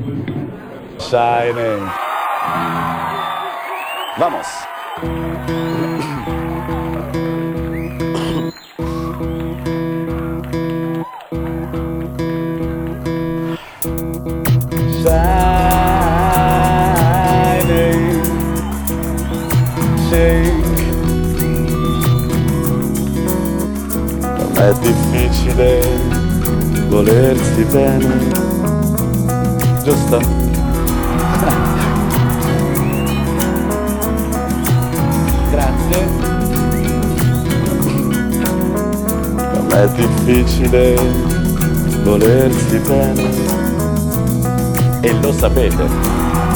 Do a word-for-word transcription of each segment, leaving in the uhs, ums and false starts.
Shining. Vamos. Shining. Shake. Non è difficile volersi bene, giusto? Grazie. Non è difficile volersi bene e lo sapete.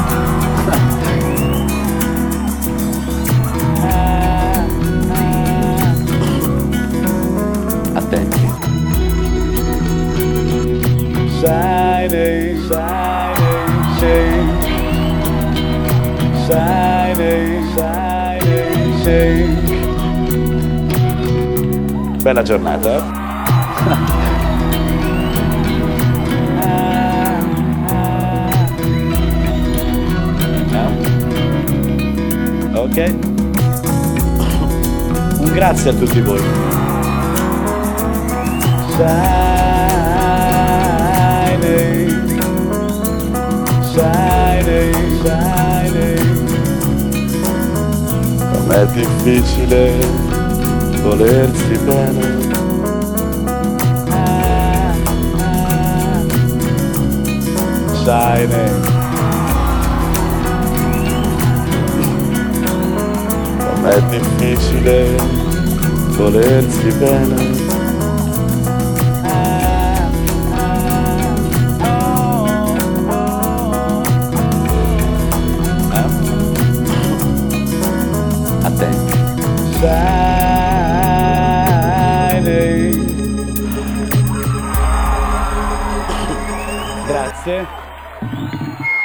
Attenti. Shining, shining, shake. Shining, shining, shake. Bella giornata, eh? No? Ok. Un grazie a tutti voi. Shining, shining, shining. Non è difficile volersi bene. Shining. Non è difficile volersi bene. Attenti. Shining. Grazie.